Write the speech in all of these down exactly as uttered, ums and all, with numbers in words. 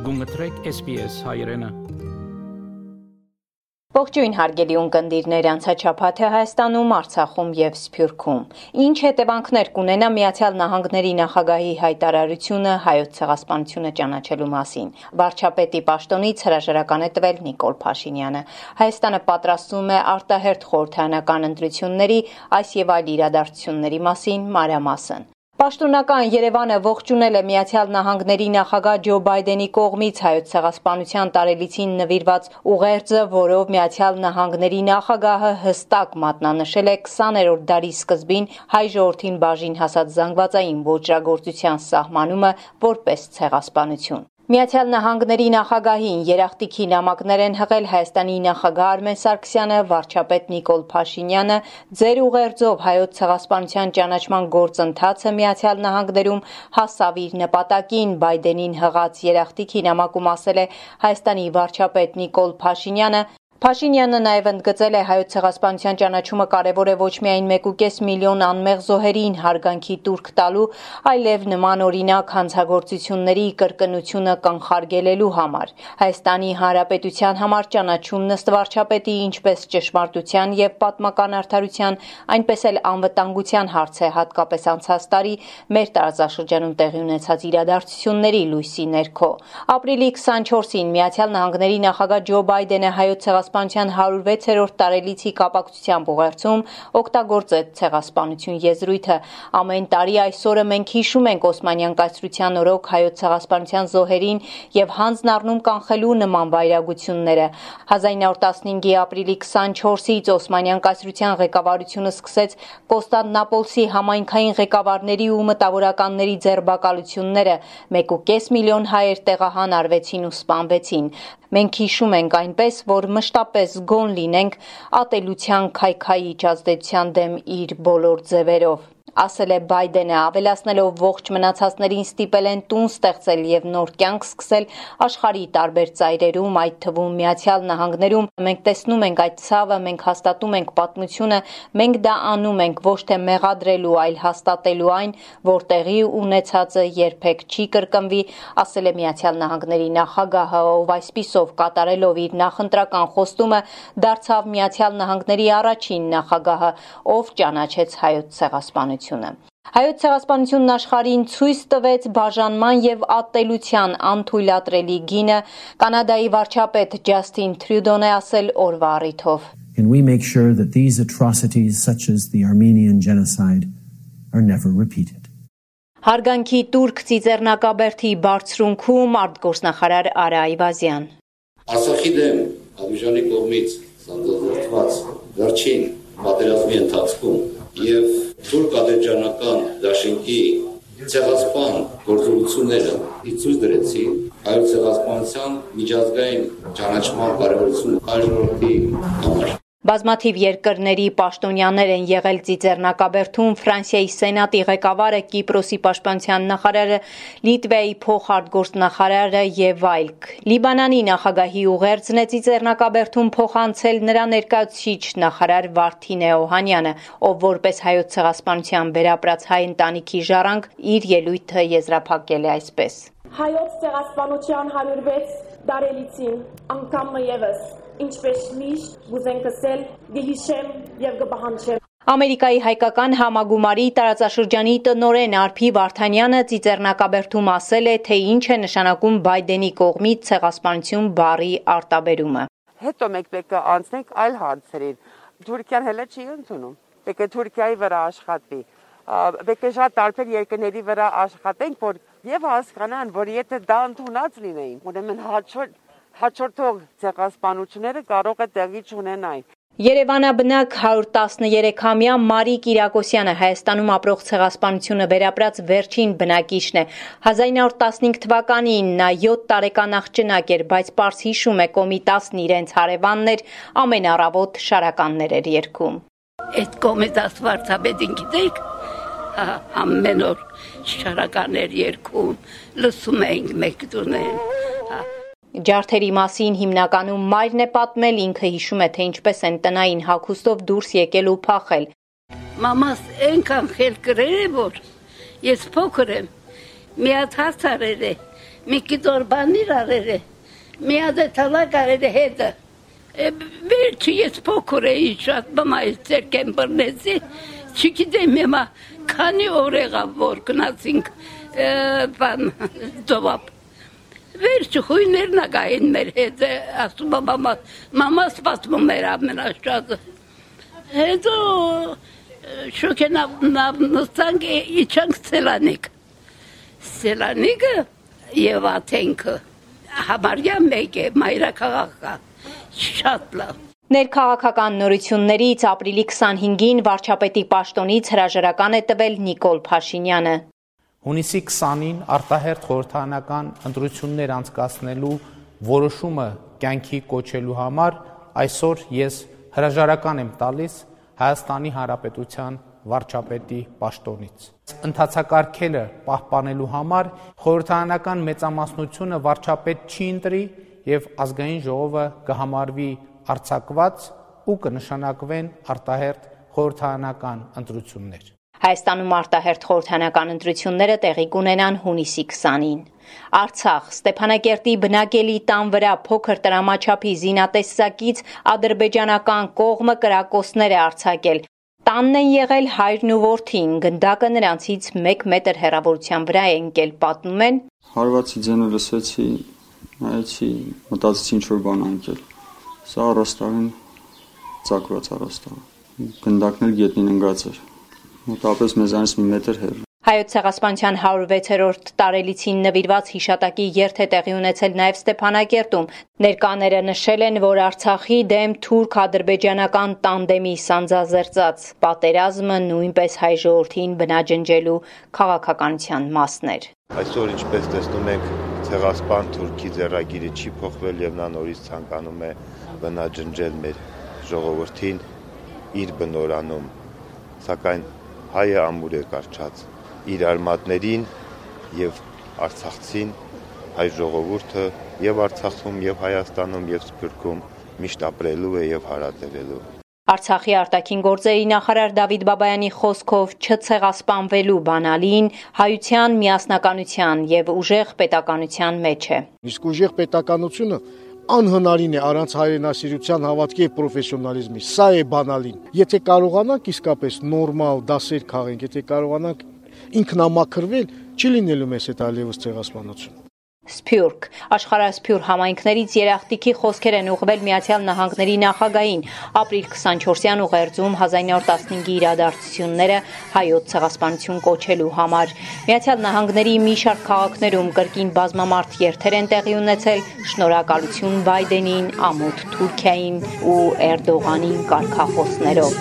Գունգտրեք S B S հայրենը։ Ողջույն հարգելի ունկնդիրներ, անցաչափաթը Հայաստանում, Արցախում եւ Սփյուռքում։ Ինչ հետևանքներ կունենա Միացյալ Նահանգների նախագահի հայտարարությունը հայոց ցեղասպանությունը ճանաչելու մասին։ Վարչապետի պաշտոնից հրաժարական է տվել Նիկոլ Փաշինյանը։ Հայաստանը պատրաստվում է արտահերթ խորհրդարանական ընտրությունների, այս եւ այլ իրադարձությունների մասին մանրամասն։ Պաշտոնական Երևանը ողջունել է Միացյալ Նահանգների նախագահ Ջո Բայդենի կողմից հայոց ցեղասպանության տարելիցին նվիրված ուղերձը, որով Միացյալ Նահանգների նախագահը հստակ մատնանշել է քսաներորդ դարի սկզբին հայ ժողովրդին բաժին հասած զանգվածային ոճրագործության սահմանումը որպես ցեղասպանություն։ Միացյալ Նահանգների նախագահին երախտիկի նամակներ են հղել Հայաստանի նախագահ Արմեն Սարգսյանը, վարչապետ Նիկոլ Փաշինյանը, ձեր ուղերձով հայոց ցեղասպանության ճանաչման գործընթացը Միացյալ Նահանգներում հասավ իր նպատակին, Բայդենին հղած երախտիկի նամակում ասել է Հայաստանի վարչապետ Նիկոլ Փաշինյանը։ Փաշինյանը նաև ընդգծել է հայոց ցեղասպանության ճանաչումը կարևոր է ոչ միայն մեկ ու կես միլիոն անմեղ զոհերին հարգանքի տուրք տալու, այլև նման օրինակ հանցագործությունների կրկնությունը կանխարգելելու համար։ Հայաստանի Հանրապետության համար ճանաչումն ըստ վարչապետի ինչպես ճշմարտության եւ պատմական արդարության, այնպես էլ անվտանգության հարց է, հատկապես անցած տարի մեր տարածաշրջանում տեղի ունեցած իրադարձությունների լույսի ներքո։ Ապրիլի քսանչորսին Միացյալ Նահանգների նախագահ Ջո Բայդենը հայոց ցեղասպանության հարյուրվեցերորդ տարելիցի կապակցությամբ ուղերձում օգտագործեց ցեղասպանություն եզրույթը։ Ամեն տարի այսօրը մենք հիշում ենք Օսմանյան կայսրության օրոք հայոց ցեղասպանության զոհերին եւ հանձն առնում կանխելու նման վայրագությունները։ հազար իննյակ հարյուր տասնհինգի ապրիլի քսանչորսից Օսմանյան կայսրության ղեկավարությունը սկսեց Կոստանդնապոլսի համայնքային ղեկավարների ու մտավորականների ձերբակալությունները։ մեկ ու կես միլիոն հայեր տեղահան արվեցին ու սպանվեցին։ Մենք հիշում ենք այնպես, որ մշտապես գոն լինենք ատելության քայքայի իջազդեցության դեմ իր բոլոր ձևերով, ասել է Բայդենը, ավելացնելով ողջ մնացածներին ստիպել են տուն ստեղծել եւ նոր կյանք սկսել աշխարհի տարբեր ծայրերում, այդ թվում Միացյալ Նահանգներում։ Մենք տեսնում ենք այդ ցավը, մենք հաստատում ենք պատմությունը, մենք դա անում ենք ոչ թե մեղադրելու, այլ հաստատելու այն, որ տեղի ունեցածը երբեք չի կրկնվի, ասել է Միացյալ Նահանգների նախագահը, ով այսպիսով կատարելով իր նախընտրական խոստումը դարձավ Միացյալ Նահանգների առաջին նախագահը, ով ճանաչեց հայոց ցեղասպանությունը։ Հայոց ցեղասպանությունն աշխարհին ցույց տվեց բաժանման եւ ատելության անթույլատրելի գինը, Կանադայի վարչապետ Ջասթին Թրյուդոն է ասել օրվա առիթով. And we make sure that these atrocities such as the Armenian genocide are never repeated. Հարգանքի տուրք Ծիծեռնակաբերդի բարձրունքում արտգործնախարար Արա Այվազյան. Արցախի դեմ Ադրբեջանի կողմից սանձազերծված վերջին պատերազմի ընթացքում եւ թուրք ադրբեջանական դաշինքի ցեղասպան գործողությունները ցույց դրեցին հայոց ցեղասպանության միջազգային ճանաչման կարևորությունը հայ ժողովրդի համար։ Բազմաթիվ երկրների պաշտոնյաներ են եղել Ծիծեռնակաբերդում, Ֆրանսիայի սենատի ղեկավարը, Կիպրոսի պաշտպանության նախարարը, Լիտվայի փոխարտգործնախարարը եւ այլք։ Լիբանանի նախագահի ուղերձն է Ծիծեռնակաբերդում փոխանցել նրա ներկայացուցիչ նախարար Վարդին Օհանյանը, ով որպես հայոց ցեղասպանության վերապրած հայ ընտանիքի ժառանգ իր ելույթը եզրափակել է այսպես. Հայոց ցեղասպանության հարյուրվեց տարելիցին անգամ եւս ինչպես միշտ գուզենք ասել գիհիշեմ եւ գբահանչեմ։ Ամերիկայի հայկական համագումարի տարածաշրջանի տնօրեն Արփի Վարդանյանը Ծիծեռնակաբերդում ասել է, թե ինչ է նշանակում Բայդենի կողմից ցեղասպանություն բառի արտաբերումը։ Հետո մենք պետք է անցնենք այլ հարցերին։ Թուրքիան հենց չի ընդունում։ Պետք է Թուրքիայի վրա աշխատվի։ Պետք է շատ տարբեր երկրների վրա աշխատենք, որ եւ հասկանան, որ եթե դա ընդունած լինեին, ուրեմն հաջորդ հաջորդող ցեղասպանությունները կարող է տեղի չունենային։ Երևանաբնակ հարյուր տասներեքամյա Մարի Կիրակոսյանը Հայաստանում ապրող ցեղասպանությունը վերապրած վերջին բնակիչն է։ հազար իննյակ հարյուր տասնհինգ թվականին նա յոթ տարեկան աղջնակ էր, բայց պարզ հիշում է Կոմիտասն իրենց հարևաններ ամեն առավոտ շարականներ էր երգում։ Այդ Կոմիտաս վարչապետին գիտեք, ամեն օր շարականներ երգում, լսում էինք մեկ տունել։ Ջարդերի մասին հիմնականում մայրն է պատմել, ինքը հիշում է, թե ինչպես են տնային հագուստով դուրս եկել ու փախել։ Մամաս այնքան խելքրեր է, որ ես փոքր եմ, մի հատ հարց արել է, մի կիդոր բանիր արերը, մի հատ է թալակ արերը հետը, վերջի ես փոքր էի շատ բամայից ձերքեմ բրնեցի, չգիտեմ եմա քանի օր եղավ որ գնացինք բան ծովապ, վերջի խույներն ագային մեր հետ է, ասում մամա, մամա սպասվում էր ամենաշատը, հետո շոք է նստանք իչանք սելանիկ, սելանիկը և աթենքը, համարյա մեկ է, մայրաքաղաք շատ լավ։ Ներքաղաքական նորություններից ապրիլի քսանհինգին վարչապետի պաշտոնից հրաժարական է տվել Նիկոլ Փաշինյանը։ Հունիսի քսանին արտահերթ խորհրդարանական ընտրություններ անցկացնելու որոշումը կյանքի կոչելու համար այսօր ես հրաժարական եմ տալիս Հայաստանի Հանրապետության վարչապետի պաշտոնից։ Ընթացակարգերը պահպանելու համար խորհրդարանական մեծամասնությունը վարչապետ չի ընտրի և ազգային ժողովը կհամարվի արձակված ու կնշանակվեն արտահերթ խորհրդարանական ընտրություններ։ Հայաստանում արտահերթ խորհրդարանական ընտրությունները տեղի կունենան հունիսի քսանին։ Արցախ, Ստեփանակերտի բնակելի տան վրա փոքր տրամաչափի զինատեսակից ադրբեջանական կողմը կրակոցներ է արձակել։ Տանն են եղել հայրն ու որդին, գնդակը նրանցից մեկ մետր հեռավորության վրա է ընկել, պատմում են։ Հարվածի ձենը լսեցի, նայեցի, մտածեցի ինչ-որ բան անցել։ Սա առաստաղին ծակված առաստաղ։ Գնդակն էլ գետնին ընկած էր։ Մոտավորապես մեզանից մի մետր հեռու։ Հայոց ցեղասպանության հարյուր վեցերորդ տարելիցին նվիրված հիշատակի երթ է տեղի ունեցել նաև Ստեփանակերտում։ Ներկաները նշել են, որ Արցախի դեմ թուրք-ադրբեջանական տանդեմի սանձազերծած պատերազմը նույնպես հայ ժողովրդին բնաջնջելու քաղաքականության մասն էր։ Այսօր ինչպես տեսնում ենք, ցեղասպան թուրքի ձեռագիրը չի փոխվել եւ նա նորից ցանկանում է բնաջնջել մեր ժողովրդին իր բնորանում, սակայն հայը ամուր է կարճած իր արմատներին եւ արցախցին հայ ժողովուրդը եւ Արցախում եւ Հայաստանում եւ Սփյուռքում միշտ ապրելու է եւ հարատևելու։ Արցախի արտաքին գործերի նախարար Դավիթ Բաբայանի խոսքով չցեղասպանվելու բանալին հայության միասնականության եւ ուժեղ պետականության մեջ է։ Իսկ ուժեղ պետականությունը անհնարին է առանց հայրենասիրության, հավատքի եւ պրոֆեսիոնալիզմի։ Սա է բանալին։ Եթե կարողանանք իսկապես նորմալ դասեր քաղենք, եթե կարողանանք ինքնամաքրվել, չի լինելու մեզ հետ այլևս ցեղասպանություն։ Սփյուռք աշխարհասփյուռ համայնքներից երախտիկի խոսքեր են ուղղվել Միացյալ Նահանգների նախագահին ապրիլ քսանչորսյան ուղերձում հազար ինը հարյուր տասնհինգի իրադարձությունները հայոց ցեղասպանություն կոչելու համար։ Միացյալ Նահանգների մի շարք քաղաքներում կրկին բազմամարդ երթեր են տեղի ունեցել շնորհակալություն Բայդենին, ամոթ Թուրքիային ու Էրդողանին կարգախոսներով։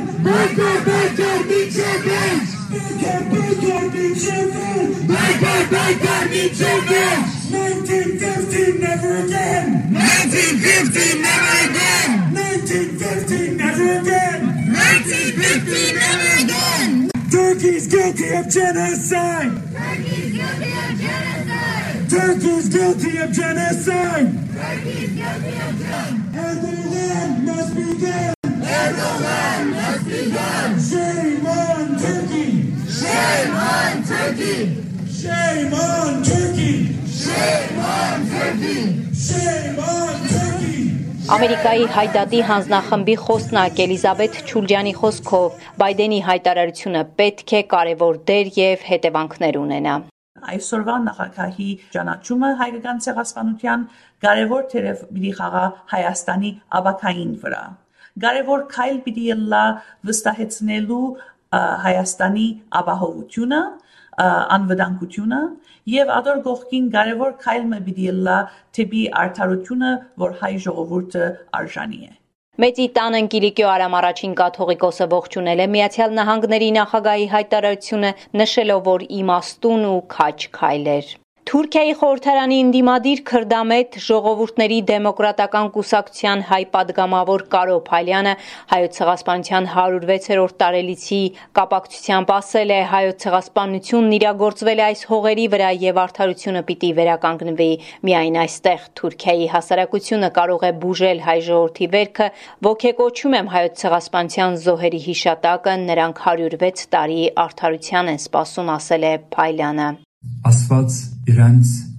nineteen fifteen never again. nineteen fifteen never again. nineteen fifteen never again. nineteen fifteen never again. Turkey's guilty of genocide. Turkey's guilty of genocide. Turkey's guilty of genocide. Turkey's guilty of genocide. Erdogan must be dead. Erdogan must be dead. Shame on Turkey. Shame on Turkey. Shame on Turkey. Shame on Turkey. Shame on Turkey. Ամերիկայի հայդատի հանձնախմբի խոսնակ Էլիզաբեթ Չուլջյանի խոսքով Բայդենի հայտարարությունը պետք է կարևոր դեր եւ հետևանքներ ունենա։ Այսօրվա նախագահի ճանաչումը հայկական ցեղասպանության կարևոր թերև պիտի խաղա Հայաստանի ավագային վրա։ Կարևոր քայլ պիտի լա վստահեցնելու Հայաստանի ապահովությունը, անվտանգությունը եւ ադոր գողքին կարևոր քայլ մը պիտի լա թեպի արդարությունը, որ հայ ժողովուրդը արժանի է։ Մեծի տան Կիլիկիո Արամ առաջին կաթողիկոսը ողջունել է Միացյալ Նահանգների նախագահի հայտարարությունը, նշելով, որ իմաստուն ու քաջ քայլ էր։ Թուրքիայի խորհրդարանի ընդդիմադիր քրդամետ ժողովուրդների դեմոկրատական կուսակցության հայ падգամավոր Կարո Փալյանը հայոց ցեղասպանության հարյուր վեցերորդ տարելիցի կապակցությամբ ասել է հայոց ցեղասպանությունն իրագործվել է այս հողերի վրա եւ արդարությունը պիտի վերականգնվի միայն այստեղ Թուրքիայի հասարակությունը կարող է բուժել հայ ժողովրդի վերքը ոգեկոչում եմ հայոց ցեղասպանության զոհերի հիշատակը նրանք հարյուր վեց տարի արդարության են սպասում ասել է Փալյանը Աստված իրանց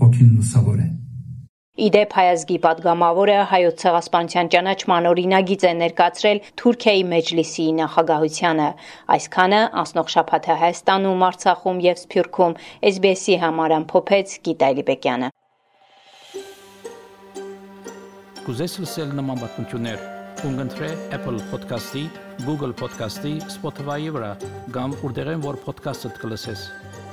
ոգին լուսավոր է։ Իդեպ հայազգի падգամավորը հայոց ցեղասպանության ճանաչման օրինագիծ է ներկայացրել Թուրքիայի Մեջլիսի նախագահությանը։ Այսքանը անցնող շաբաթը Հայաստանում, Արցախում եւ Սփյուռքում էս բի էս-ի համար ամփոփեց Գիտա Լիբեկյանը։ Կուզես լսել նման բանություններ, կընտրե Apple Podcast-ի, Google Podcast-ի, Spotify-ի վրա, կամ որտեղեն որ podcast-ը կլսես։